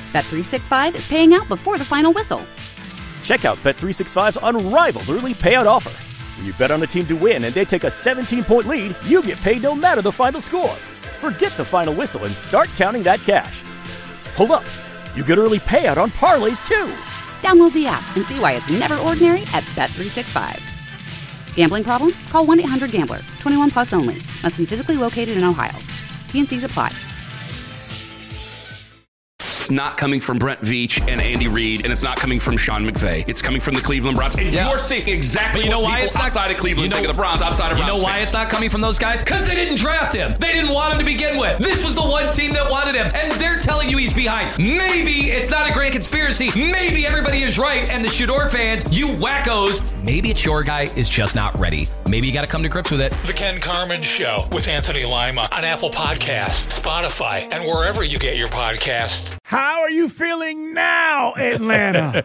Bet365 is paying out before the final whistle. Check out Bet365's unrivaled early payout offer. When you bet on a team to win and they take a 17-point lead, you get paid no matter the final score. Forget the final whistle and start counting that cash. Hold up. You get early payout on parlays, too. Download the app and see why it's never ordinary at Bet365. Gambling problem? Call 1-800-GAMBLER. 21 plus only. Must be physically located in Ohio. T&Cs apply. It's not coming from Brent Veach and Andy Reid, and it's not coming from Sean McVay. It's coming from the Cleveland Browns. And you're seeing exactly what people outside of Cleveland think of the Browns, outside of Browns. You know why it's not coming from those guys? Because they didn't draft him. They didn't want him to begin with. This was the one team that wanted him, and they're telling you he's behind. Maybe it's not a grand conspiracy. Maybe everybody is right, and the Shador fans, you wackos, maybe it's your guy is just not ready. Maybe you got to come to grips with it. The Ken Carman Show with Anthony Lima on Apple Podcasts, Spotify, and wherever you get your podcasts. How are you feeling now, Atlanta?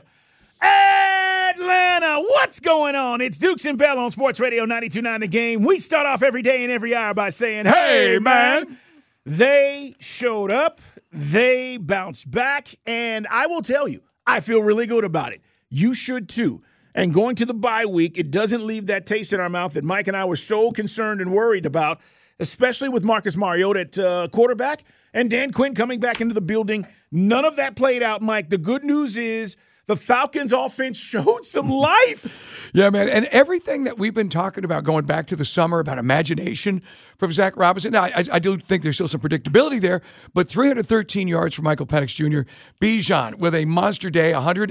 Atlanta, what's going on? It's Dukes and Bell on Sports Radio 92.9 The Game. We start off every day and every hour by saying, hey, man. They showed up. They bounced back. And I will tell you, I feel really good about it. You should, too. And going to the bye week, it doesn't leave that taste in our mouth that Mike and I were so concerned and worried about, especially with Marcus Mariota at quarterback and Dan Quinn coming back into the building. None of that played out, Mike. The good news is the Falcons' offense showed some life. Yeah, man, and everything that we've been talking about going back to the summer about imagination from Zach Robinson. Now, I do think there's still some predictability there, but 313 yards for Michael Penix Jr. Bijan with a monster day,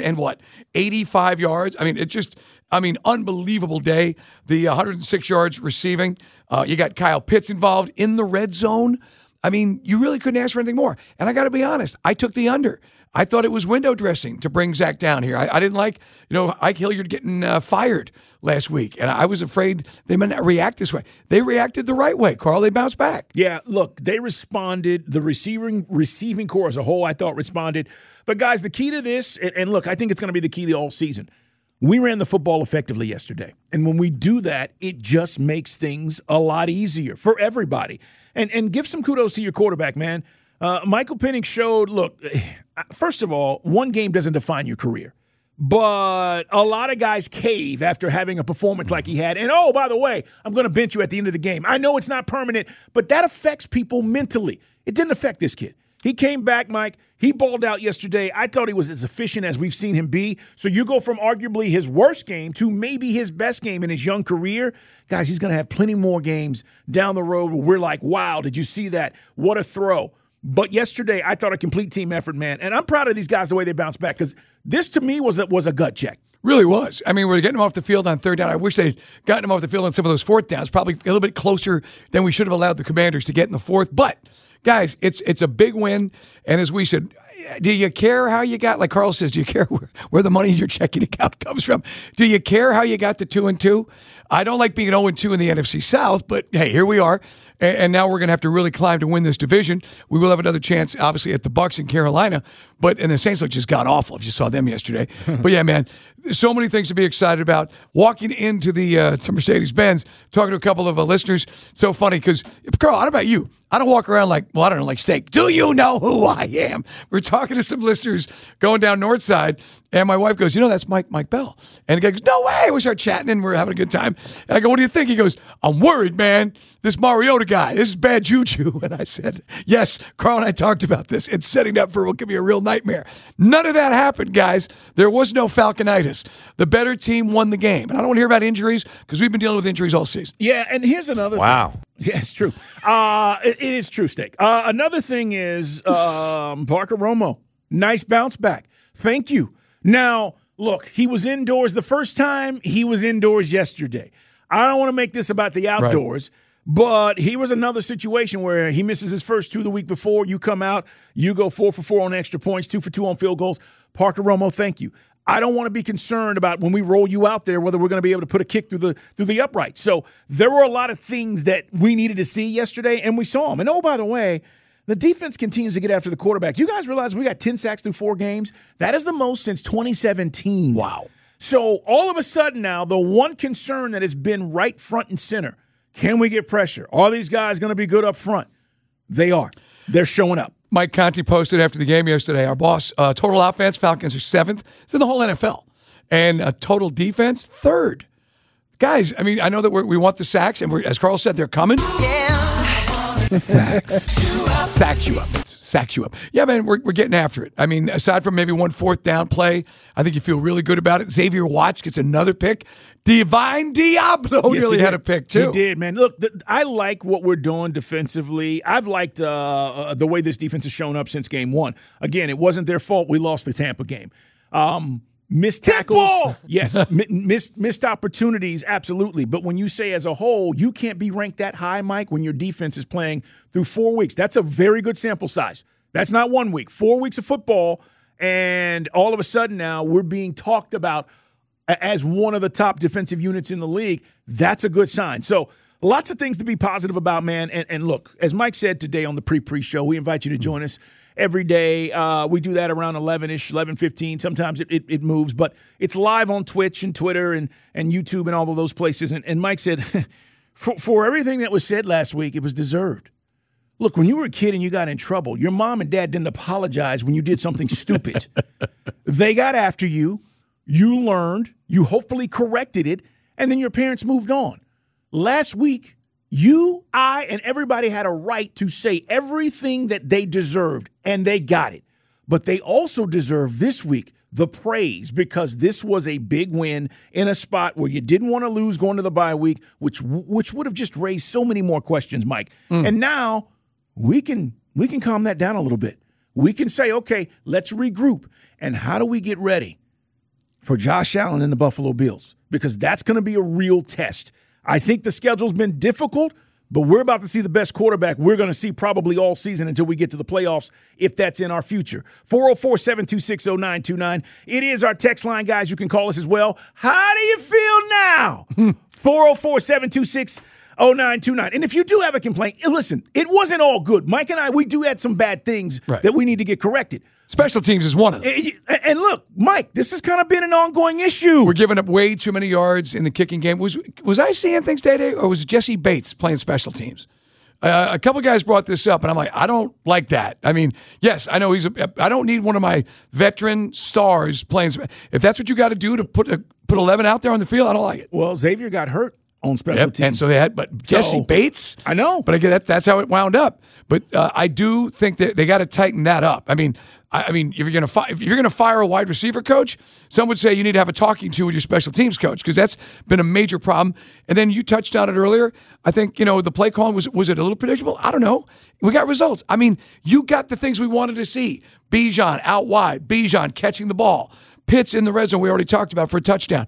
85 yards. I mean, unbelievable day. The 106 yards receiving. You got Kyle Pitts involved in the red zone. I mean, you really couldn't ask for anything more. And I got to be honest, I took the under. I thought it was window dressing to bring Zach down here. I didn't like, Ike Hilliard getting fired last week, and I was afraid they might not react this way. They reacted the right way, Carl. They bounced back. Yeah, look, they responded. The receiving core as a whole, I thought, responded. But, guys, the key to this, and look, I think it's going to be the key to all season. We ran the football effectively yesterday. And when we do that, it just makes things a lot easier for everybody. And give some kudos to your quarterback, man. Michael Penix showed, look, first of all, one game doesn't define your career. But a lot of guys cave after having a performance like he had. And, oh, by the way, I'm going to bench you at the end of the game. I know it's not permanent, but that affects people mentally. It didn't affect this kid. He came back, Mike. He balled out yesterday. I thought he was as efficient as we've seen him be. So you go from arguably his worst game to maybe his best game in his young career. Guys, he's going to have plenty more games down the road where we're like, wow, did you see that? What a throw. But yesterday, I thought a complete team effort, man. And I'm proud of these guys the way they bounced back because this, to me, was a gut check. Really was. I mean, we're getting them off the field on third down. I wish they'd gotten them off the field on some of those fourth downs, probably a little bit closer than we should have allowed the Commanders to get in the fourth. But, guys, it's a big win. And as we said, do you care how you got, like Carl says, do you care where the money in your checking account comes from? Do you care how you got to 2-2? I don't like being 0-2 in the NFC South, but hey, here we are. And now we're going to have to really climb to win this division. We will have another chance, obviously, at the Bucs in Carolina. And the Saints look just got awful if you saw them yesterday. But yeah, man, so many things to be excited about. Walking into the to Mercedes-Benz, talking to a couple of listeners. So funny because, Carl, how about you? I don't walk around like steak. Do you know who I am? We're talking to some listeners going down North Side, and my wife goes, that's Mike Bell. And the guy goes, no way. We start chatting, and we're having a good time. And I go, what do you think? He goes, I'm worried, man. This Mariota guy, this is bad juju. And I said, yes, Carl and I talked about this. It's setting up for what could be a real nightmare. None of that happened, guys. There was no Falconitis. The better team won the game. And I don't want to hear about injuries because we've been dealing with injuries all season. Yeah, and here's another thing. Yeah, it's true. It is true, Steak. Another thing is Parker Romo. Nice bounce back. Thank you. Now, look, he was indoors the first time. He was indoors yesterday. I don't want to make this about the outdoors, but here was another situation where he misses his first two the week before. You come out, you go 4 for 4 on extra points, 2 for 2 on field goals. Parker Romo, thank you. I don't want to be concerned about when we roll you out there whether we're going to be able to put a kick through the upright. So there were a lot of things that we needed to see yesterday, and we saw them. And, oh, by the way, the defense continues to get after the quarterback. You guys realize we got 10 sacks through 4 games? That is the most since 2017. Wow. So all of a sudden now, the one concern that has been right front and center, can we get pressure? Are these guys going to be good up front? They are. They're showing up. Mike Conti posted after the game yesterday. Our boss, total offense, Falcons are 7th. It's in the whole NFL. And total defense, 3rd. Guys, I mean, I know that we want the sacks, and as Carl said, they're coming. Yeah. Sacks you up. Sacks you up. Yeah, man, we're getting after it. I mean, aside from maybe one 4th down play, I think you feel really good about it. Xavier Watts gets another pick. Divine Diablo really had a pick, too. He did, man. Look, I like what we're doing defensively. I've liked the way this defense has shown up since game 1. Again, it wasn't their fault we lost the Tampa game. Missed tackles, yes. Missed opportunities, absolutely. But when you say as a whole, you can't be ranked that high, Mike, when your defense is playing through 4 weeks. That's a very good sample size. That's not 1 week. 4 weeks of football, and all of a sudden now we're being talked about as one of the top defensive units in the league. That's a good sign. So lots of things to be positive about, man. And look, as Mike said today on the pre-show, we invite you to join us every day. We do that around 11-ish, 11:15. Sometimes it moves, but it's live on Twitch and Twitter and YouTube and all of those places. And Mike said, for everything that was said last week, it was deserved. Look, when you were a kid and you got in trouble, your mom and dad didn't apologize when you did something stupid. They got after you. You learned. You hopefully corrected it. And then your parents moved on. Last week, you, I, and everybody had a right to say everything that they deserved, and they got it. But they also deserve this week the praise because this was a big win in a spot where you didn't want to lose going to the bye week, which would have just raised so many more questions, Mike. And now we can calm that down a little bit. We can say, okay, let's regroup. And how do we get ready for Josh Allen and the Buffalo Bills? Because that's going to be a real test. I think the schedule's been difficult, but we're about to see the best quarterback we're going to see probably all season until we get to the playoffs, if that's in our future. 404-726-0929. It is our text line, guys. You can call us as well. How do you feel now? 404-726-0929. And if you do have a complaint, listen, it wasn't all good. Mike and I, we do had some bad things that we need to get corrected. Special teams is one of them. And look, Mike, this has kind of been an ongoing issue. We're giving up way too many yards in the kicking game. Was I seeing things today, or was it Jesse Bates playing special teams? A couple guys brought this up, and I'm like, I don't like that. I mean, yes, I know I don't need one of my veteran stars playing. If that's what you got to do to put 11 out there on the field, I don't like it. Well, Xavier got hurt on special teams. And so they had, but Jesse Bates? I know. But again, that's how it wound up. But I do think that they got to tighten that up. I mean, if you're going to fire a wide receiver coach, some would say you need to have a talking to with your special teams coach because that's been a major problem. And then you touched on it earlier. I think the play calling was it a little predictable? I don't know. We got results. I mean, you got the things we wanted to see. Bijan out wide. Bijan catching the ball. Pitts in the red zone we already talked about for a touchdown.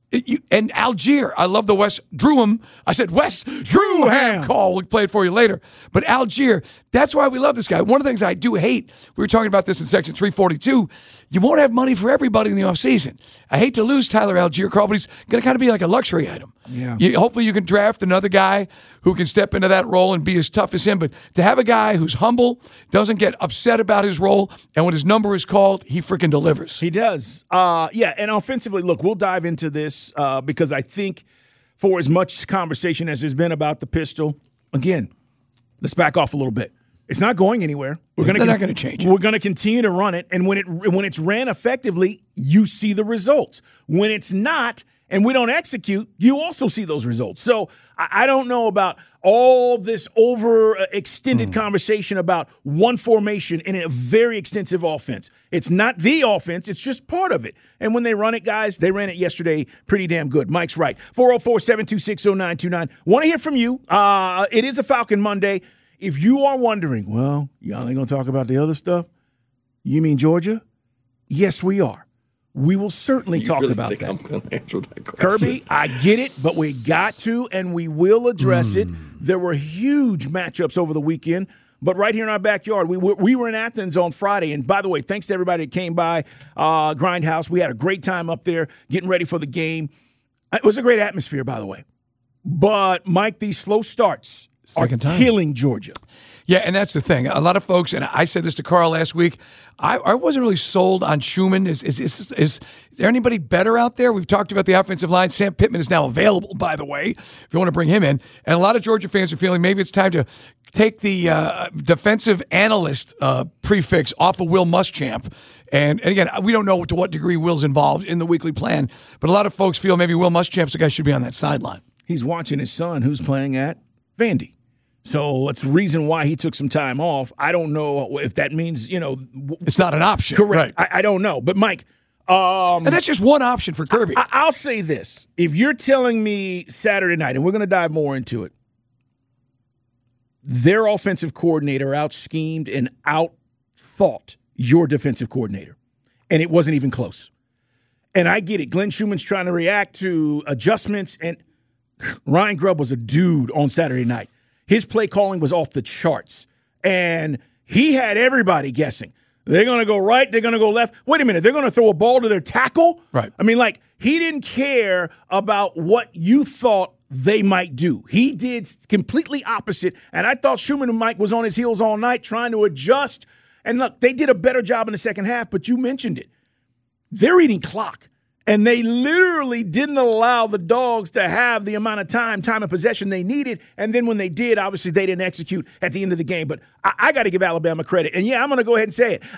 And Algier, I love the Wes Druham. I said Wes Druham call. We'll play it for you later. But Algier, that's why we love this guy. One of the things I do hate, we were talking about this in section 342, you won't have money for everybody in the offseason. I hate to lose Tyler Algier, Carl, but he's going to kind of be like a luxury item. Yeah. Hopefully you can draft another guy who can step into that role and be as tough as him. But to have a guy who's humble, doesn't get upset about his role, and when his number is called, he freaking delivers. He does. And offensively, look, we'll dive into this because I think for as much conversation as there's been about the pistol, again, let's back off a little bit. It's not going anywhere. They're not going to change it. We're going to continue to run it, and when it's ran effectively, you see the results. When it's not, and we don't execute, you also see those results. So I don't know about all this overextended conversation about one formation in a very extensive offense. It's not the offense. It's just part of it. And when they run it, guys, they ran it yesterday pretty damn good. Mike's right. 404-726-0929. Want to hear from you. It is a Falcon Monday. If you are wondering, well, y'all ain't going to talk about the other stuff? You mean Georgia? Yes, we are. We will certainly talk about that. I'm going to answer that question. Kirby, I get it, but we got to, and we will address it. There were huge matchups over the weekend, but right here in our backyard, we were in Athens on Friday. And by the way, thanks to everybody that came by Grindhouse. We had a great time up there getting ready for the game. It was a great atmosphere, by the way. But, Mike, these slow starts are killing Georgia. Yeah, and that's the thing. A lot of folks, and I said this to Carl last week, I wasn't really sold on Schumann. Is there anybody better out there? We've talked about the offensive line. Sam Pittman is now available, by the way, if you want to bring him in. And a lot of Georgia fans are feeling maybe it's time to take the defensive analyst prefix off of Will Muschamp. And again, we don't know to what degree Will's involved in the weekly plan, but a lot of folks feel maybe Will Muschamp's the guy who should be on that sideline. He's watching his son who's playing at Vandy. So it's the reason why he took some time off. I don't know if that means, it's not an option. Correct. Right. I don't know. But, Mike. And that's just one option for Kirby. I'll say this. If you're telling me Saturday night, and we're going to dive more into it, their offensive coordinator out-schemed and out-thought your defensive coordinator. And it wasn't even close. And I get it. Glenn Schumann's trying to react to adjustments, and Ryan Grubb was a dude on Saturday night. His play calling was off the charts. And he had everybody guessing. They're going to go right, they're going to go left. Wait a minute, they're going to throw a ball to their tackle? Right. I mean, he didn't care about what you thought they might do. He did completely opposite. And I thought Schumann and Mike was on his heels all night trying to adjust. And look, they did a better job in the second half, but you mentioned it. They're eating clock. And they literally didn't allow the Dogs to have the amount of time of possession they needed. And then when they did, obviously they didn't execute at the end of the game. But I got to give Alabama credit. And, yeah, I'm going to go ahead and say it.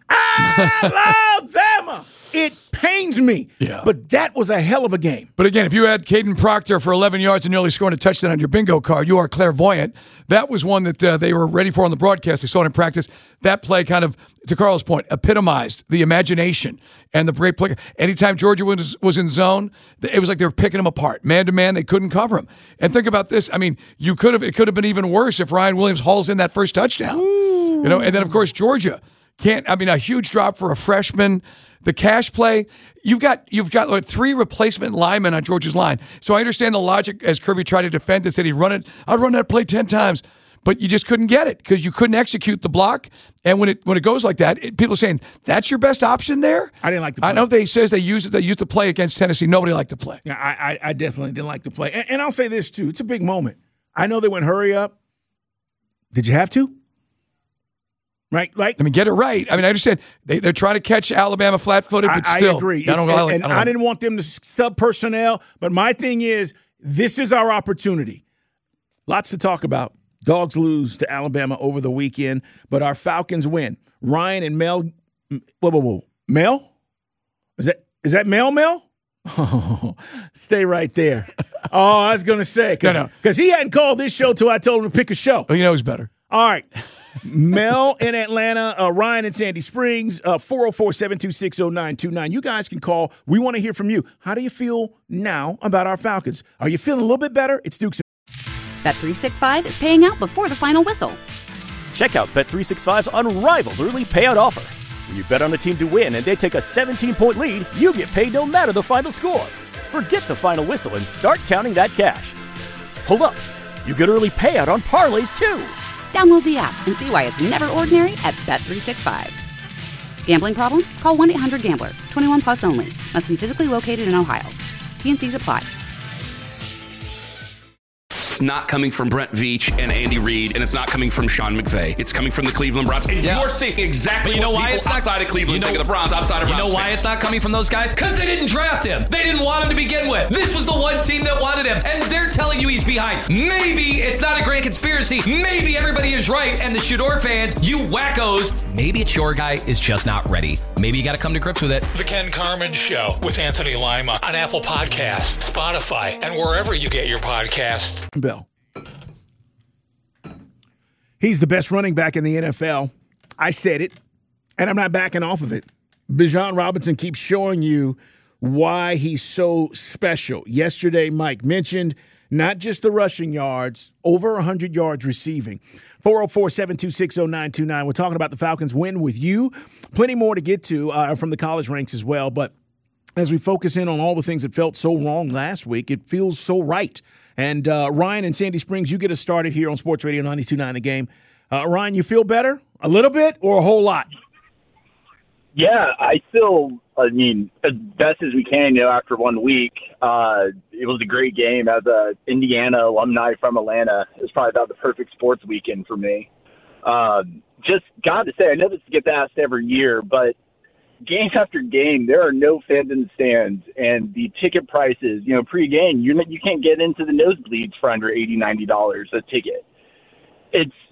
Alabama! It pains me. Yeah. But that was a hell of a game. But again, if you had Caden Proctor for 11 yards and nearly scoring a touchdown on your bingo card, you are clairvoyant. That was one that they were ready for on the broadcast. They saw it in practice. That play kind of, to Carl's point, epitomized the imagination and the great play. Anytime Georgia was in zone, it was like they were picking them apart. Man to man, they couldn't cover him. And think about this. I mean, it could have been even worse if Ryan Williams hauls in that first touchdown. Ooh. And then, of course, Georgia a huge drop for a freshman. The cash play, you've got like 3 replacement linemen on Georgia's line. So I understand the logic as Kirby tried to defend it, said I'd run that play 10 times. But you just couldn't get it because you couldn't execute the block. And when it goes like that, people are saying, that's your best option there? I didn't like the play. I know they used the play against Tennessee. Nobody liked the play. Yeah, I definitely didn't like the play. And I'll say this, too. It's a big moment. I know they went hurry up. Did you have to? Right? Get it right. I understand they're trying to catch Alabama flat-footed, but still. I agree. I didn't want them to sub personnel, but my thing is, this is our opportunity. Lots to talk about. Dogs lose to Alabama over the weekend, but our Falcons win. Ryan and Mel. Whoa. Mel? Is that Mel? Oh, stay right there. Oh, I was going to say, because he hadn't called this show till I told him to pick a show. Oh, he knows better. All right. Mel in Atlanta, Ryan in Sandy Springs, 404-726-0929. You guys can call. We want to hear from you. How do you feel now about our Falcons? Are you feeling a little bit better? It's Dukes. Bet365 is paying out before the final whistle. Check out Bet365's unrivaled early payout offer. When you bet on a team to win and they take a 17-point lead, you get paid no matter the final score. Forget the final whistle and start counting that cash. Hold up. You get early payout on parlays, too. Download the app and see why it's never ordinary at Bet365. Gambling problem? Call 1-800-GAMBLER. 21 plus only. Must be physically located in Ohio. T&Cs apply. It's not coming from Brent Veach and Andy Reid, and it's not coming from Sean McVay. It's coming from the Cleveland Browns. And you're seeing exactly what people outside of Cleveland think of the Browns, outside of Browns. You know why it's not coming from those guys? Because they didn't draft him. They didn't want him to begin with. This was the one team that wanted him, and they're telling you he's behind. Maybe it's not a grand conspiracy. Maybe everybody is right, and the Shador fans, you wackos, maybe it's your guy is just not ready. Maybe you got to come to grips with it. The Ken Carman Show with Anthony Lima on Apple Podcasts, Spotify, and wherever you get your podcasts. Bell. He's the best running back in the NFL. I said it, and I'm not backing off of it. Bijan Robinson keeps showing you why he's so special. Yesterday, Mike mentioned not just the rushing yards, over 100 yards receiving. 404-726-0929. We're talking about the Falcons' win with you. Plenty more to get to from the college ranks as well. But as we focus in on all the things that felt so wrong last week, it feels so right. And Ryan and Sandy Springs, you get us started here on Sports Radio 92.9 The Game. Ryan, you feel better? A little bit or a whole lot? Yeah, I feel, as best as we can, after 1 week. It was a great game. As an Indiana alumni from Atlanta, it was probably about the perfect sports weekend for me. Just got to say, I know this gets asked every year, but game after game, there are no fans in the stands, and the ticket prices, pre-game, you can't get into the nosebleeds for under $80, $90 a ticket. It's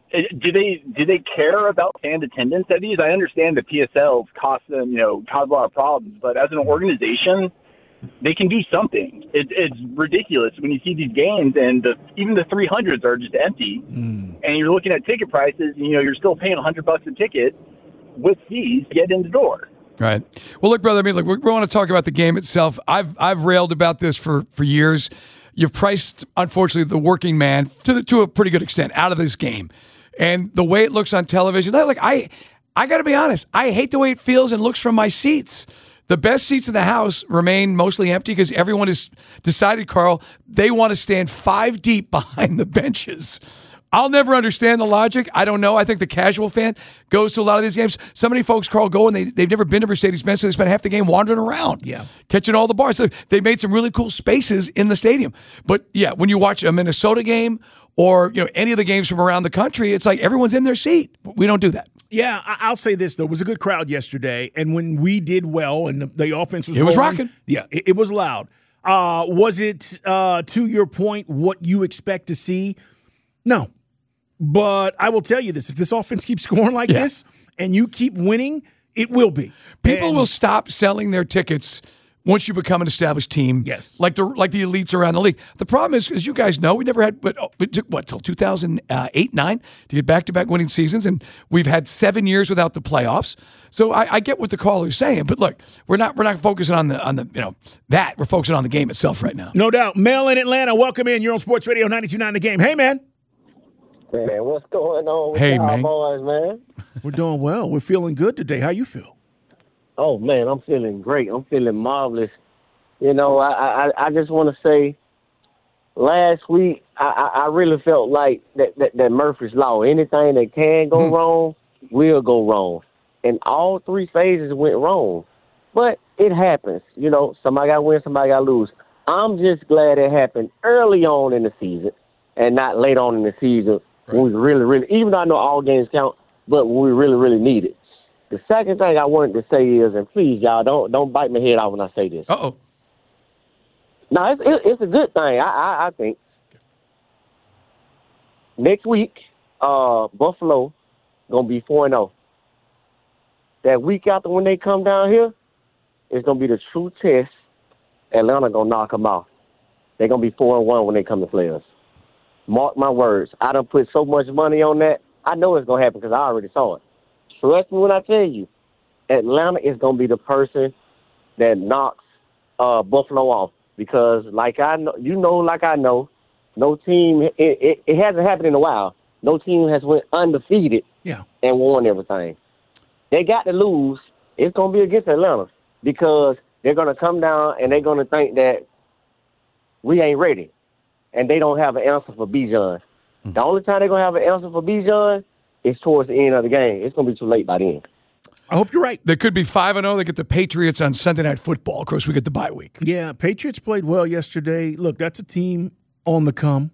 Do they care about fan attendance at these? I understand the PSLs cause a lot of problems, but as an organization, they can do something. It's ridiculous when you see these games and even the 300s are just empty, and you're looking at ticket prices. And, you're still paying $100 a ticket with fees to get in the door. Right. Well, look, brother. I mean, look, we want to talk about the game itself. I've railed about this for years. You've priced, unfortunately, the working man to a pretty good extent out of this game, and the way it looks on television. Like I got to be honest. I hate the way it feels and looks from my seats. The best seats in the house remain mostly empty because everyone has decided, Carl, they want to stand 5 deep behind the benches. I'll never understand the logic. I don't know. I think the casual fan goes to a lot of these games. So many folks, Carl, go and they've never been to Mercedes-Benz, so they spend half the game wandering around, catching all the bars. So they made some really cool spaces in the stadium. But, yeah, when you watch a Minnesota game or any of the games from around the country, it's like everyone's in their seat. We don't do that. Yeah, I'll say this, though. It was a good crowd yesterday, and when we did well and the offense was was rocking. Yeah, it was loud. Was it, to your point, what you expect to see? No. But I will tell you this. If this offense keeps scoring like this and you keep winning, it will be. People will stop selling their tickets once you become an established team. Yes. Like the elites around the league. The problem is, as you guys know, we never had, it took, till 2008-9 to get back-to-back winning seasons, and we've had 7 years without the playoffs. So I get what the caller's saying, but look, we're not focusing on the that. We're focusing on the game itself right now. No doubt. Mel in Atlanta, welcome in. You're on Sports Radio 92.9 The Game. Hey, man. Man, what's going on with y'all boys, man? We're doing well. We're feeling good today. How you feel? Oh, man, I'm feeling great. I'm feeling marvelous. I just want to say, last week, I really felt like that Murphy's Law. Anything that can go wrong will go wrong. And all 3 phases went wrong. But it happens. Somebody got to win, somebody got to lose. I'm just glad it happened early on in the season and not late on in the season. When we really, even though I know all games count, but when we really need it. The second thing I wanted to say is, and please, y'all, don't bite my head off when I say this. Uh-oh. No, it's a good thing, I think. Next week, Buffalo going to be 4-0. That week after when they come down here, it's going to be the true test. Atlanta going to knock them off. They're going to be 4-1 when they come to play us. Mark my words. I done put so much money on that. I know it's going to happen because I already saw it. Trust me when I tell you, Atlanta is going to be the person that knocks Buffalo off. Because like I know, like I know, no team, it hasn't happened in a while. No team has went undefeated and won everything. They got to lose. It's going to be against Atlanta because they're going to come down and they're going to think that we ain't ready. And they don't have an answer for Bijan. The only time they're going to have an answer for Bijan is towards the end of the game. It's going to be too late by then. I hope you're right. They could be 5-0. They get the Patriots on Sunday Night Football. Of course, we get the bye week. Yeah, Patriots played well yesterday. Look, that's a team on the come.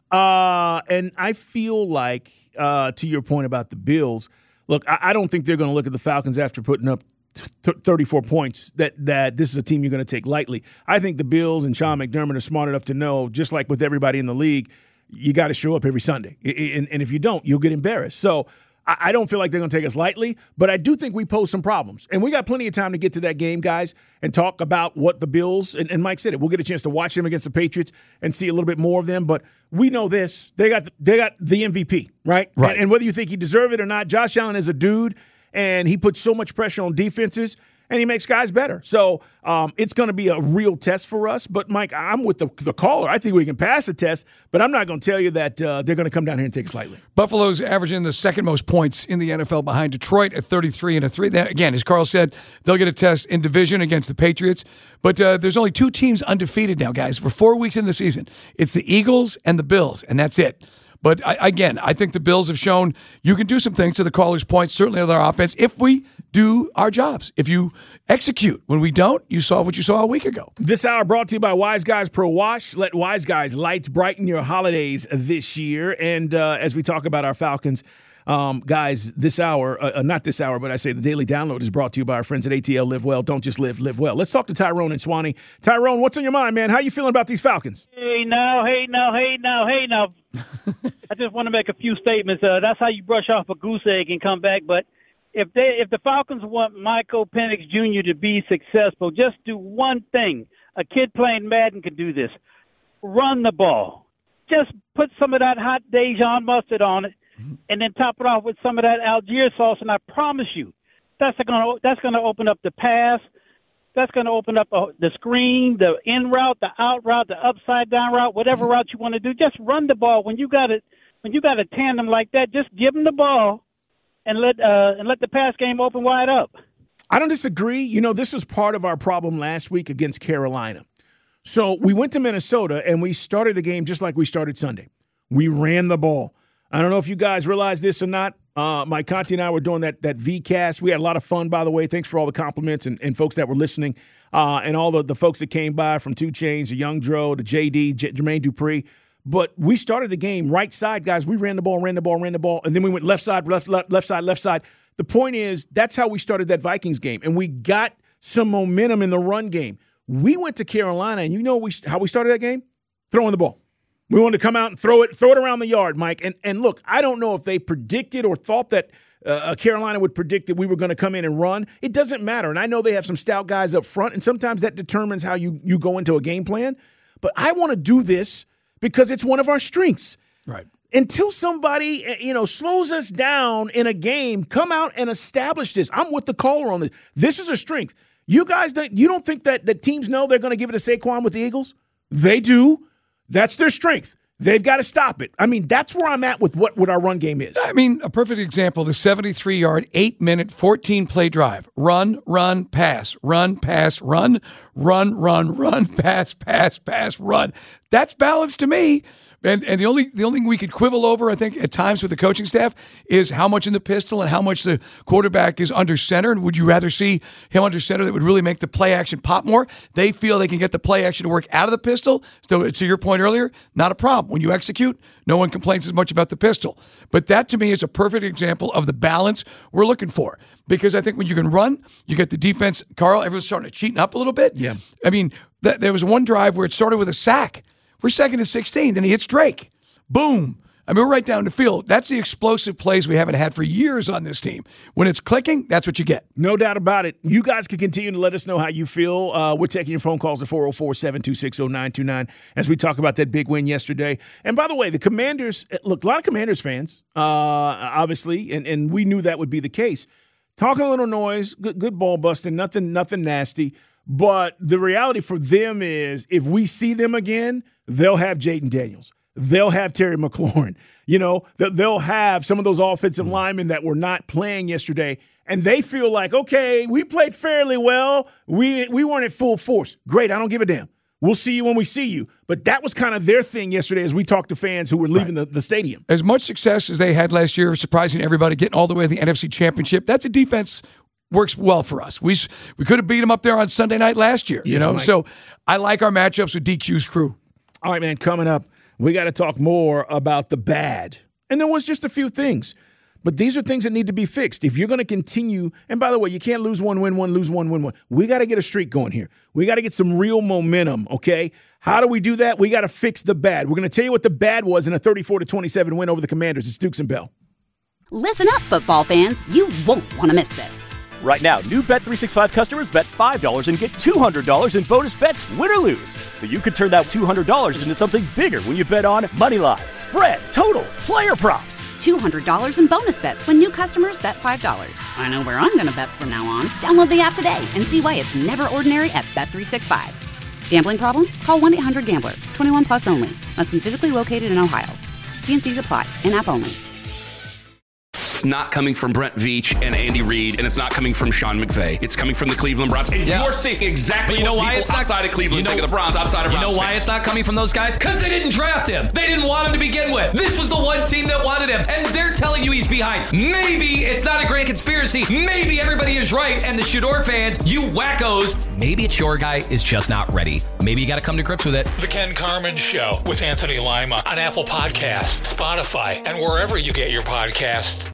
And I feel like, to your point about the Bills, look, I don't think they're going to look at the Falcons after putting up 34 points that this is a team you're going to take lightly. I think the Bills and Sean McDermott are smart enough to know, just like with everybody in the league, you got to show up every Sunday. And if you don't, you'll get embarrassed. So I don't feel like they're going to take us lightly, but I do think we pose some problems. And we got plenty of time to get to that game, guys, and talk about what the Bills, and Mike said it, we'll get a chance to watch them against the Patriots and see a little bit more of them. But we know this. They got the MVP, right? And whether you think he deserved it or not, Josh Allen is a dude, and he puts so much pressure on defenses, and he makes guys better. So it's going to be a real test for us. But, Mike, I'm with the caller. I think we can pass the test, but I'm not going to tell you that they're going to come down here and take us lightly. Buffalo's averaging the second most points in the NFL behind Detroit at 33-3. Again, as Carl said, they'll get a test in division against the Patriots. But there's only 2 teams undefeated now, guys. We're 4 weeks in the season. It's the Eagles and the Bills, and that's it. But, again, I think the Bills have shown you can do some things, to the caller's point, certainly with our offense, if we do our jobs. If you execute. When we don't, you saw what you saw a week ago. This hour brought to you by Wise Guys Pro Wash. Let Wise Guys lights brighten your holidays this year. And as we talk about our Falcons, Guys, this hour, not this hour, but I say the Daily Download is brought to you by our friends at ATL Live Well. Don't just live, live well. Let's talk to Tyrone and Swanee. Tyrone, what's on your mind, man? How you feeling about these Falcons? Hey, now. I just want to make a few statements. That's how you brush off a goose egg and come back. But if the Falcons want Michael Penix Jr. to be successful, just do one thing. A kid playing Madden can do this. Run the ball. Just put some of that hot Dijon mustard on it, and then top it off with some of that Algiers sauce, and I promise you, that's gonna open up the pass. That's going to open up the screen, the in route, the out route, the upside down route, whatever route you want to do. Just run the ball. When you got a tandem like that, just give them the ball and let the pass game open wide up. I don't disagree. You know, this was part of our problem last week against Carolina. So we went to Minnesota and we started the game just like we started Sunday. We ran the ball. I don't know if you guys realize this or not. Mike Conti and I were doing that VCast. We had a lot of fun, by the way. Thanks for all the compliments and folks that were listening and all the folks that came by from 2 Chainz to Young Dro to JD, Jermaine Dupri. But we started the game right side, guys. We ran the ball, and then we went left side, left side. The point is that's how we started that Vikings game, and we got some momentum in the run game. We went to Carolina, and you know how we started that game? Throwing the ball. We wanted to come out and throw it around the yard, Mike. And look, I don't know if they predicted or thought that Carolina would predict that we were going to come in and run. It doesn't matter. And I know they have some stout guys up front, and sometimes that determines how you go into a game plan. But I want to do this because it's one of our strengths. Right. Until somebody, slows us down in a game, come out and establish this. I'm with the caller on this. This is a strength. You guys, you don't think that teams know they're going to give it to Saquon with the Eagles? They do. That's their strength. They've got to stop it. I mean, that's where I'm at with what our run game is. I mean, a perfect example, the 73-yard, 8-minute, 14-play drive. Run, pass, run, pass, run, pass, run. That's balance to me. And the only thing we could quibble over, I think, at times with the coaching staff is how much in the pistol and how much the quarterback is under center. And would you rather see him under center that would really make the play action pop more? They feel they can get the play action to work out of the pistol. So to your point earlier, not a problem. When you execute, no one complains as much about the pistol. But that to me is a perfect example of the balance we're looking for. Because I think when you can run, you get the defense. Carl, everyone's starting to cheaten up a little bit. Yeah. I mean, there was one drive where it started with a sack. We're 2nd and 16. Then he hits Drake. Boom. I mean, we're right down the field. That's the explosive plays we haven't had for years on this team. When it's clicking, that's what you get. No doubt about it. You guys can continue to let us know how you feel. We're taking your phone calls at 404-726-0929 as we talk about that big win yesterday. And by the way, the Commanders, look, a lot of Commanders fans, obviously, and we knew that would be the case. Talking a little noise, good ball busting, nothing nasty. But the reality for them is if we see them again, they'll have Jaden Daniels. They'll have Terry McLaurin. They'll have some of those offensive linemen that were not playing yesterday, and they feel like, okay, we played fairly well. We weren't at full force. Great, I don't give a damn. We'll see you when we see you. But that was kind of their thing yesterday as we talked to fans who were leaving the stadium. As much success as they had last year, surprising everybody, getting all the way to the NFC Championship, that's a defense works well for us. We could have beat them up there on Sunday night last year, Yes, Mike. So I like our matchups with DQ's crew. All right, man, coming up, we got to talk more about the bad. And there was just a few things. But these are things that need to be fixed. If you're going to continue, and by the way, you can't lose one, win one, lose one, win one. We got to get a streak going here. We got to get some real momentum, okay? How do we do that? We got to fix the bad. We're going to tell you what the bad was in a 34-27 win over the Commanders. It's Dukes and Bell. Listen up, football fans. You won't want to miss this. Right now, new Bet365 customers bet $5 and get $200 in bonus bets, win or lose. So you could turn that $200 into something bigger when you bet on moneyline, spread, totals, player props. $200 in bonus bets when new customers bet $5. I know where I'm going to bet from now on. Download the app today and see why it's never ordinary at Bet365. Gambling problem? Call 1-800-GAMBLER. 21 plus only. Must be physically located in Ohio. T&Cs apply. In-app only. it's not coming from Brent Veach and Andy Reid, and it's not coming from Sean McVay. It's coming from the Cleveland Browns. And you're seeing exactly what people outside of Cleveland think of the Browns, outside of Browns. You know why fans. it's not coming from those guys? Because they didn't draft him. They didn't want him to begin with. This was the one team that wanted him, and they're telling you he's behind. Maybe it's not a grand conspiracy. Maybe everybody is right, and the Shador fans, you wackos, maybe it's your guy is just not ready. Maybe you got to come to grips with it. The Ken Carman Show with Anthony Lima on Apple Podcasts, Spotify, and wherever you get your podcasts.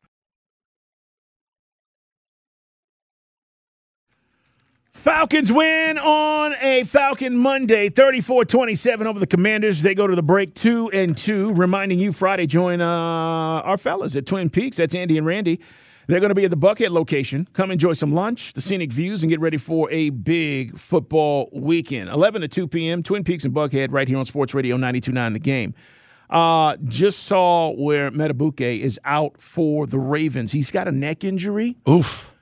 Falcons win on a Falcon Monday, 34-27 over the Commanders. They go to the break 2-2. Reminding you, Friday, join our fellas at Twin Peaks. That's Andy and Randy. They're going to be at the Buckhead location. Come enjoy some lunch, the scenic views, and get ready for a big football weekend. 11 to 2 p.m., Twin Peaks and Buckhead right here on Sports Radio 92.9 The Game. Just saw where Metabuke is out for the Ravens. He's got a neck injury. Oof.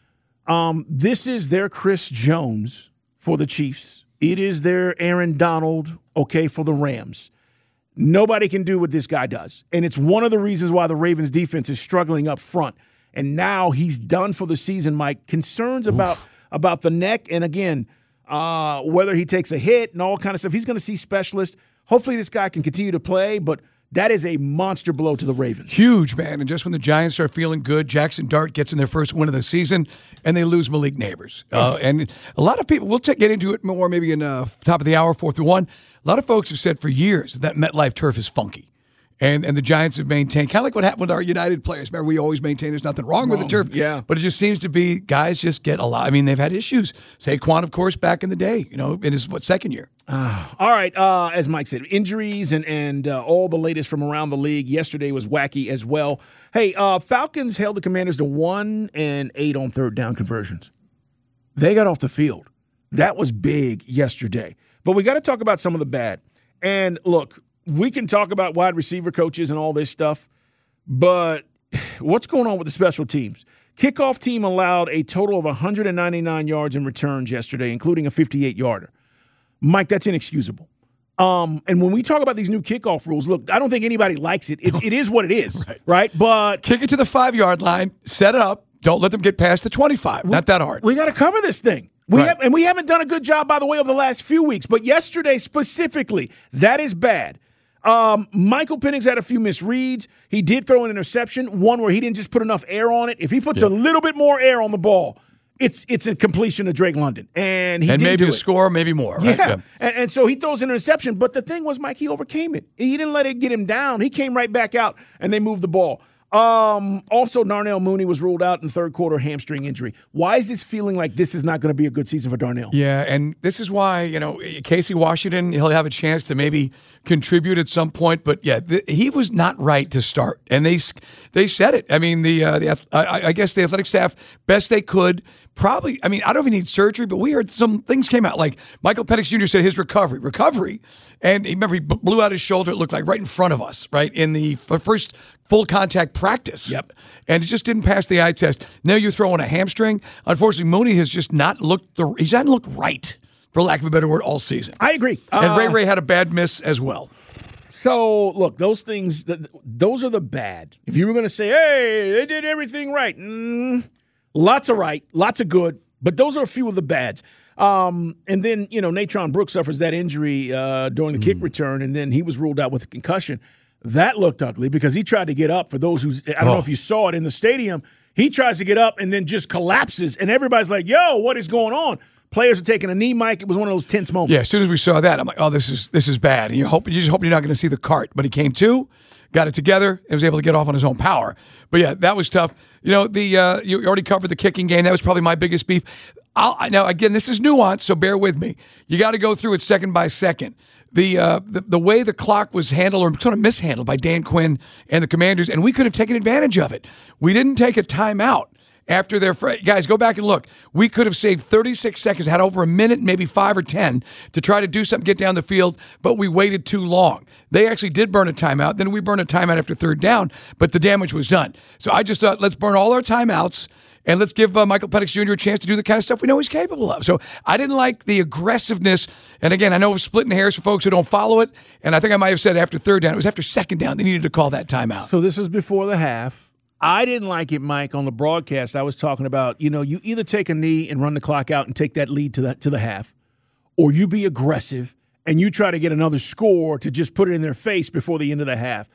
This is their Chris Jones for the Chiefs. It is their Aaron Donald, for the Rams. Nobody can do what this guy does. And it's one of the reasons why the Ravens defense is struggling up front. And now he's done for the season, Mike. Concerns about the neck, and again, whether he takes a hit and all kind of stuff. He's going to see specialists. Hopefully this guy can continue to play, but that is a monster blow to the Ravens. Huge, man. And just when the Giants start feeling good, Jackson Dart gets in their first win of the season, and they lose Malik Neighbors. And a lot of people, we'll get into it more maybe in top of the hour, 4 through 1. A lot of folks have said for years that MetLife turf is funky. And the Giants have maintained, kind of like what happened with our United players. Remember, we always maintain there's nothing wrong with the turf. Yeah. But it just seems to be guys just get a lot. I mean, they've had issues. Saquon, of course, back in the day, in his, second year. All right. As Mike said, injuries and all the latest from around the league. Yesterday was wacky as well. Hey, Falcons held the Commanders to 1-8 on third down conversions. They got off the field. That was big yesterday. But we got to talk about some of the bad. And look, we can talk about wide receiver coaches and all this stuff, but what's going on with the special teams? Kickoff team allowed a total of 199 yards in returns yesterday, including a 58-yarder. Mike, that's inexcusable. And when we talk about these new kickoff rules, look, I don't think anybody likes it. It is what it is, right? But kick it to the 5-yard line, set it up, don't let them get past the 25. Not that hard. We got to cover this thing. We haven't done a good job, by the way, over the last few weeks. But yesterday specifically, that is bad. Michael Penix had a few misreads. He did throw an interception, one where he didn't just put enough air on it. If he puts a little bit more air on the ball, it's a completion of Drake London. And he didn't maybe do a score, maybe more. Right? Yeah. And so he throws an interception. But the thing was, Mike, he overcame it. He didn't let it get him down. He came right back out, and they moved the ball. Also, Darnell Mooney was ruled out in third quarter hamstring injury. Why is this feeling like this is not going to be a good season for Darnell? Yeah, and this is why, Casey Washington, he'll have a chance to maybe contribute at some point. But, yeah, he was not right to start. And they said it. I mean, I guess the athletic staff, best they could, probably, I don't know if he needs surgery, but we heard some things came out. Like Michael Penix Jr. said his recovery. And remember, he blew out his shoulder, it looked like right in front of us, right, in the first full contact practice. Yep. And it just didn't pass the eye test. Now you're throwing a hamstring. Unfortunately, Mooney has just not looked he hasn't looked right, for lack of a better word, all season. I agree. And Ray had a bad miss as well. So, look, those things, those are the bad. If you were going to say, hey, they did everything right, lots of right, lots of good, but those are a few of the bads. And then, Natron Brooks suffers that injury during the kick return, and then he was ruled out with a concussion. That looked ugly because he tried to get up. For those I don't know if you saw it in the stadium, he tries to get up and then just collapses, and everybody's like, yo, what is going on? Players are taking a knee, Mike. It was one of those tense moments. Yeah, as soon as we saw that, I'm like, oh, this is bad. And you just hope you're not going to see the cart. But he came to, got it together, and was able to get off on his own power. But, yeah, that was tough. You already covered the kicking game. That was probably my biggest beef. Now, again, this is nuance, so bear with me. You got to go through it second by second. The way the clock was handled or sort of mishandled by Dan Quinn and the Commanders, and we could have taken advantage of it. We didn't take a timeout after their guys, go back and look. We could have saved 36 seconds, had over a minute, maybe 5 or 10 to try to do something, get down the field, but we waited too long. They actually did burn a timeout. Then we burned a timeout after third down, but the damage was done. So I just thought, let's burn all our timeouts and let's give Michael Penix Jr. a chance to do the kind of stuff we know he's capable of. So I didn't like the aggressiveness. And again, I know we're splitting hairs for folks who don't follow it. And I think I might have said after third down. It was after second down. They needed to call that timeout. So this is before the half. I didn't like it, Mike, on the broadcast. I was talking about, you either take a knee and run the clock out and take that lead to the half, or you be aggressive and you try to get another score to just put it in their face before the end of the half.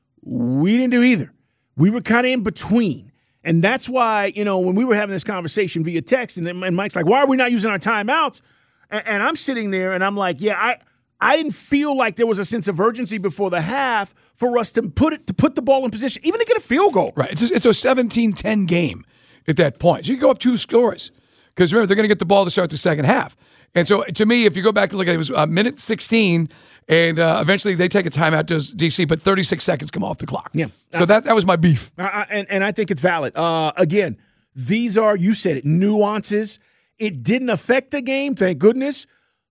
We didn't do either. We were kind of in between. And that's why, when we were having this conversation via text, and Mike's like, why are we not using our timeouts? And I'm sitting there and I'm like, yeah, I didn't feel like there was a sense of urgency before the half for us to put the ball in position, even to get a field goal. Right. It's a 17-10 game at that point. So you can go up 2 scores because, remember, they're going to get the ball to start the second half. And so, to me, if you go back and look at it, it was a minute 16, and eventually they take a timeout to DC, but 36 seconds come off the clock. Yeah. So that was my beef. And I think it's valid. Again, these are, you said it, nuances. It didn't affect the game, thank goodness.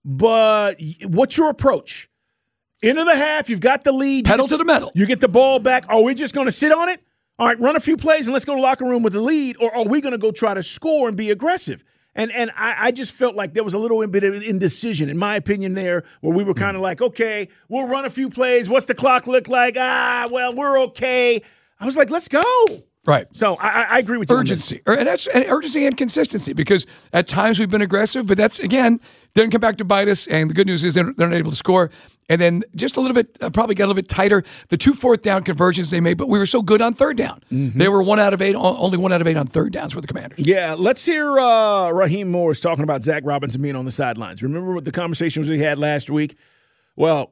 But what's your approach? Into the half, you've got the lead. Pedal to the metal. You get the ball back. Are we just going to sit on it? All right, run a few plays and let's go to the locker room with the lead. Or are we going to go try to score and be aggressive? And I just felt like there was a little bit of indecision, in my opinion, there, where we were kind of like, okay, we'll run a few plays. What's the clock look like? Well, we're okay. I was like, let's go. Right. So I agree with you. Urgency. And that's urgency and consistency, because at times we've been aggressive, but that's, again, didn't come back to bite us. And the good news is they're not able to score. And then just a little bit, probably got a little bit tighter. The 2 fourth-down conversions they made, but we were so good on third down. Mm-hmm. They were 1 out of 8, only 1 out of 8 on third downs for the Commanders. Yeah, let's hear Raheem Morris talking about Zach Robinson being on the sidelines. Remember what the conversations we had last week? Well,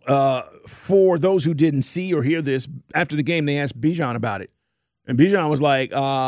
for those who didn't see or hear this, after the game, they asked Bijan about it. And Bijan was like,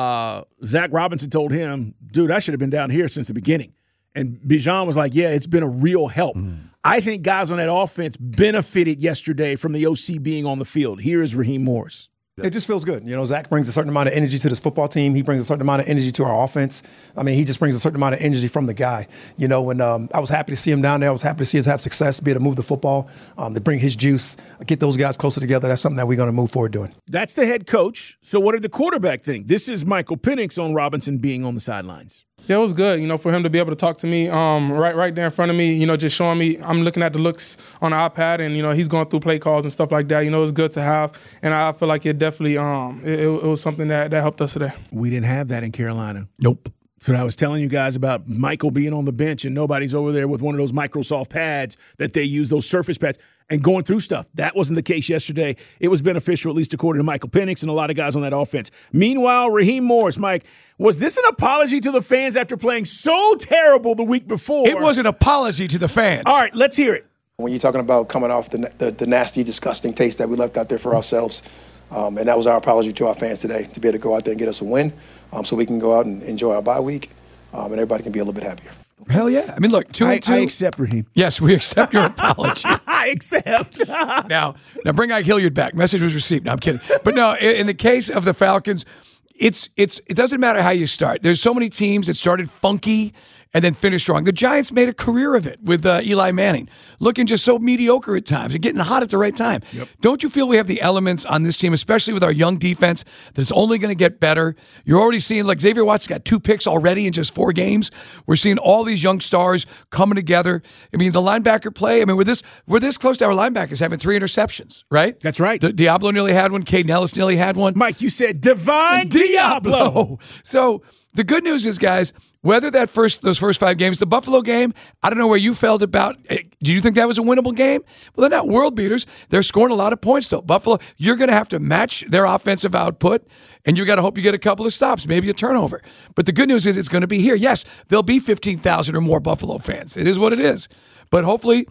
Zach Robinson told him, dude, I should have been down here since the beginning. And Bijan was like, yeah, it's been a real help. I think guys on that offense benefited yesterday from the OC being on the field. Here is Raheem Morris. It just feels good. Zach brings a certain amount of energy to this football team. He brings a certain amount of energy to our offense. I mean, he just brings a certain amount of energy from the guy. When I was happy to see him down there. I was happy to see us have success, be able to move the football, to bring his juice, get those guys closer together. That's something that we're going to move forward doing. That's the head coach. So what did the quarterback think? This is Michael Penix on Robinson being on the sidelines. Yeah, it was good, for him to be able to talk to me right there in front of me, just showing me. I'm looking at the looks on the iPad, and, he's going through play calls and stuff like that. It's good to have, and I feel like it definitely it was something that helped us today. We didn't have that in Carolina. Nope. So I was telling you guys about Michael being on the bench and nobody's over there with one of those Microsoft pads that they use, those Surface pads, and going through stuff. That wasn't the case yesterday. It was beneficial, at least according to Michael Penix and a lot of guys on that offense. Meanwhile, Raheem Morris, Mike, was this an apology to the fans after playing so terrible the week before? It was an apology to the fans. All right, let's hear it. When you're talking about coming off the nasty, disgusting taste that we left out there for ourselves, and that was our apology to our fans today, to be able to go out there and get us a win so we can go out and enjoy our bye week. And everybody can be a little bit happier. Hell yeah. I mean, look, 2-2. I accept, Raheem. Yes, we accept your apology. I accept. Now bring Ike Hilliard back. Message was received. No, I'm kidding. But no, in the case of the Falcons, it doesn't matter how you start. There's so many teams that started funky and then finished strong. The Giants made a career of it with Eli Manning, looking just so mediocre at times and getting hot at the right time. Yep. Don't you feel we have the elements on this team, especially with our young defense, that it's only going to get better? You're already seeing, like, Xavier Watts got 2 picks already in just 4 games. We're seeing all these young stars coming together. I mean, the linebacker play, we're this close to our linebackers having 3 interceptions, right? That's right. Diablo nearly had one. Caden Ellis nearly had one. Mike, you said Divine Diablo. So the good news is, guys, whether those first 5 games, the Buffalo game, I don't know where you felt about. Do you think that was a winnable game? Well, they're not world beaters. They're scoring a lot of points, though. Buffalo, you're going to have to match their offensive output, and you got to hope you get a couple of stops, maybe a turnover. But the good news is it's going to be here. Yes, there'll be 15,000 or more Buffalo fans. It is what it is. But hopefully,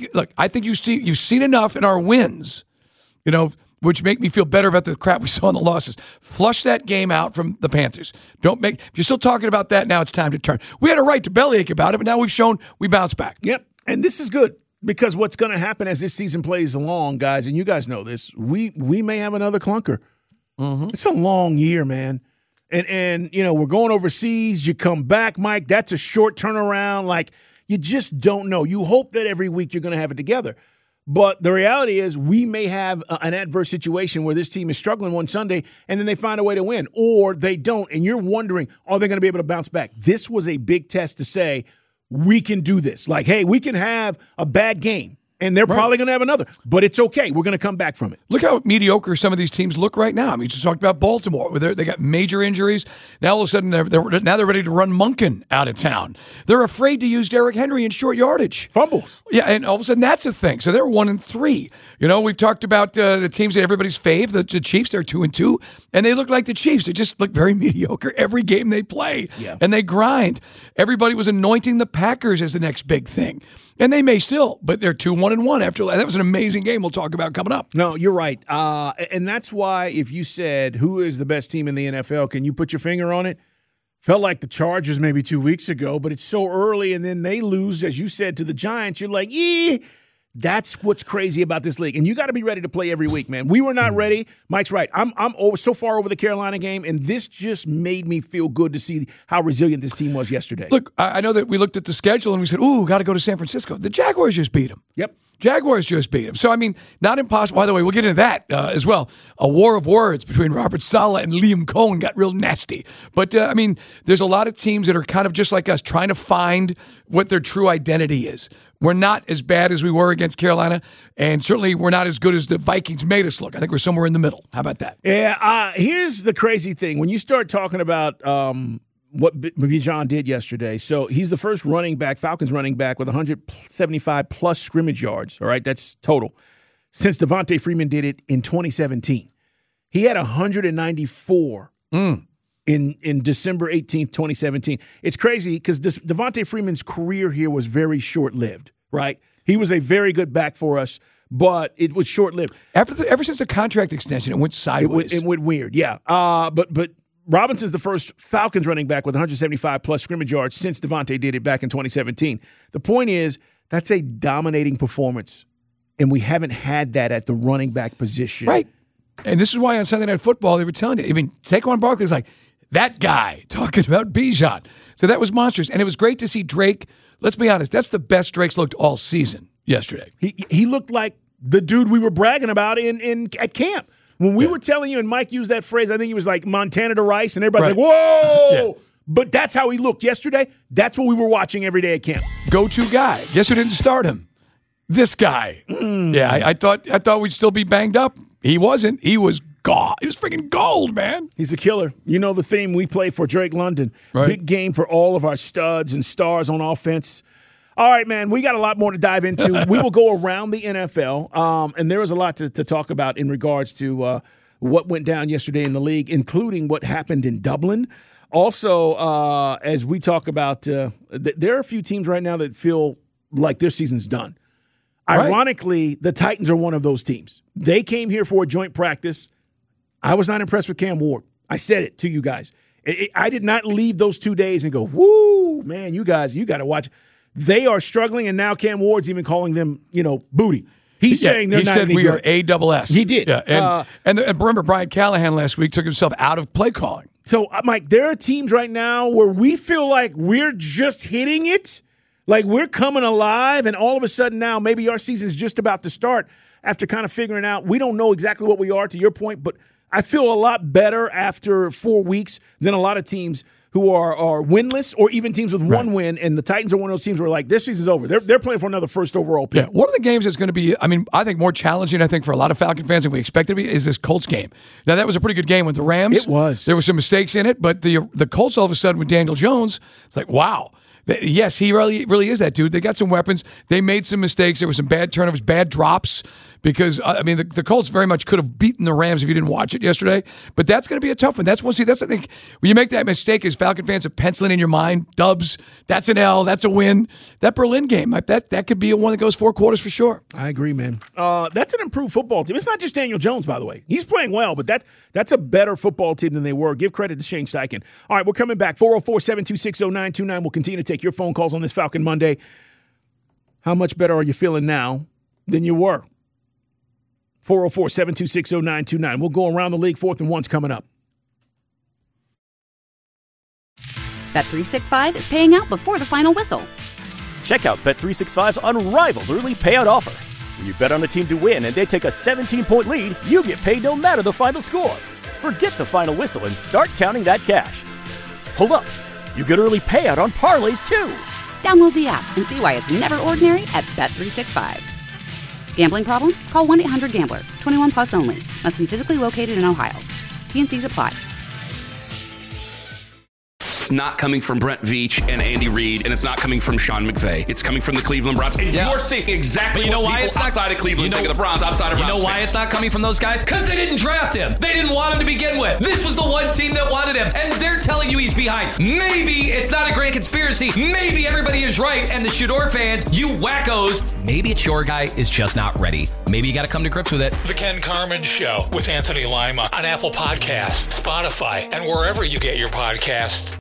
I think you've seen enough in our wins, which make me feel better about the crap we saw in the losses. Flush that game out from the Panthers. If you're still talking about that, now it's time to turn. We had a right to bellyache about it, but now we've shown we bounce back. Yep, and this is good because what's going to happen as this season plays along, guys, and you guys know this, we may have another clunker. Mm-hmm. It's a long year, man. And we're going overseas. You come back, Mike, that's a short turnaround. Like, you just don't know. You hope that every week you're going to have it together. But the reality is we may have an adverse situation where this team is struggling one Sunday and then they find a way to win, or they don't, and you're wondering, are they going to be able to bounce back? This was a big test to say, we can do this. Like, hey, we can have a bad game And they're probably going to have another. But it's okay. We're going to come back from it. Look how mediocre some of these teams look right now. I mean, you just talked about Baltimore. Where they got major injuries. Now all of a sudden, they're ready to run Monken out of town. They're afraid to use Derrick Henry in short yardage. Fumbles. Yeah, and all of a sudden, that's a thing. So they're 1-3. You know, we've talked about the teams that everybody's fave, the Chiefs. They're 2-2. And they look like the Chiefs. They just look very mediocre every game they play. Yeah. And they grind. Everybody was anointing the Packers as the next big thing. And they may still, but they're 2-1-1 after that. That was an amazing game we'll talk about coming up. No, you're right. And that's why if you said, who is the best team in the NFL, can you put your finger on it? Felt like the Chargers maybe 2 weeks ago, but it's so early, and then they lose, as you said, to the Giants. You're like, that's what's crazy about this league. And you got to be ready to play every week, man. We were not ready. Mike's right. I'm so far over the Carolina game, and this just made me feel good to see how resilient this team was yesterday. Look, I know that we looked at the schedule and we said, got to go to San Francisco. The Jaguars just beat them. Yep. Jaguars just beat them. So, I mean, not impossible. By the way, we'll get into that as well. A war of words between Robert Saleh and Liam Cohen got real nasty. But, I mean, there's a lot of teams that are kind of just like us, trying to find what their true identity is. We're not as bad as we were against Carolina, and certainly we're not as good as the Vikings made us look. I think we're somewhere in the middle. How about that? Yeah, here's the crazy thing. When you start talking about what Bijan did yesterday, so he's the first Falcons running back with 175-plus scrimmage yards, all right? That's total, since Devontae Freeman did it in 2017. He had 194 in December 18th, 2017. It's crazy because Devontae Freeman's career here was very short-lived, right? He was a very good back for us, but it was short-lived. Ever since the contract extension, it went sideways. It went weird, yeah. But Robinson's the first Falcons running back with 175-plus scrimmage yards since Devontae did it back in 2017. The point is, that's a dominating performance, and we haven't had that at the running back position. Right. And this is why on Sunday Night Football, they were telling you, I mean, Saquon Barkley's like, that guy talking about Bijan. So that was monstrous. And it was great to see Drake. Let's be honest, that's the best Drake's looked all season yesterday. He looked like the dude we were bragging about at camp. When we were telling you, and Mike used that phrase, I think he was like Montana to Rice, and everybody's like, whoa! Yeah. But that's how he looked yesterday. That's what we were watching every day at camp. Go-to guy. Guess who didn't start him? This guy. Yeah, I thought we'd still be banged up. He wasn't. He was God. He was freaking gold, man. He's a killer. You know the theme we play for Drake London. Right. Big game for all of our studs and stars on offense. All right, man, we got a lot more to dive into. We will go around the NFL, and there was a lot to talk about in regards to what went down yesterday in the league, including what happened in Dublin. Also, as we talk about, there are a few teams right now that feel like their season's done. Right. Ironically, the Titans are one of those teams. They came here for a joint practice. I was not impressed with Cam Ward. I said it to you guys. I did not leave those 2 days and go, woo, man, you guys, you got to watch. They are struggling, and now Cam Ward's even calling them, booty. He's saying they're not any good. He said we are ASS. He did. Yeah, and remember, Brian Callahan last week took himself out of play calling. So, Mike, there are teams right now where we feel like we're just hitting it, like we're coming alive, and all of a sudden now maybe our season's just about to start after kind of figuring out we don't know exactly what we are, to your point, but I feel a lot better after 4 weeks than a lot of teams who are winless, or even teams with one win, and the Titans are one of those teams where like this season's over. They're playing for another first overall pick. Yeah, one of the games that's going to be, I think more challenging, for a lot of Falcon fans than we expected to be, is this Colts game. Now, that was a pretty good game with the Rams. It was. There were some mistakes in it, but the Colts all of a sudden with Daniel Jones, it's like, wow. Yes, he really is that dude. They got some weapons. They made some mistakes. There were some bad turnovers, bad drops. Because, the Colts very much could have beaten the Rams if you didn't watch it yesterday. But that's going to be a tough one. That's I think, when you make that mistake as Falcon fans of penciling in your mind, dubs, that's an L, that's a win. That Berlin game, that could be a one that goes 4 quarters for sure. I agree, man. That's an improved football team. It's not just Daniel Jones, by the way. He's playing well, but that's a better football team than they were. Give credit to Shane Steichen. All right, we're coming back. 404-726-0929. We'll continue to take your phone calls on this Falcon Monday. How much better are you feeling now than you were? 404-726-0929. We'll go around the league. 4th and 1's coming up. Bet365 is paying out before the final whistle. Check out Bet365's unrivaled early payout offer. When you bet on a team to win and they take a 17-point lead, you get paid no matter the final score. Forget the final whistle and start counting that cash. Hold up. You get early payout on parlays, too. Download the app and see why it's never ordinary at Bet365. Gambling problem? Call 1-800-GAMBLER. 21 plus only. Must be physically located in Ohio. T&Cs apply. It's not coming from Brent Veach and Andy Reid, and it's not coming from Sean McVay. It's coming from the Cleveland Browns. And you're seeing exactly what people outside of Cleveland think of the Browns, outside of Browns. You know why fans. it's not coming from those guys? Because they didn't draft him. They didn't want him to begin with. This was the one team that wanted him, and they're telling you he's behind. Maybe it's not a grand conspiracy. Maybe everybody is right, and the Shador fans, you wackos, maybe it's your guy is just not ready. Maybe you got to come to grips with it. The Ken Carman Show with Anthony Lima on Apple Podcasts, Spotify, and wherever you get your podcasts.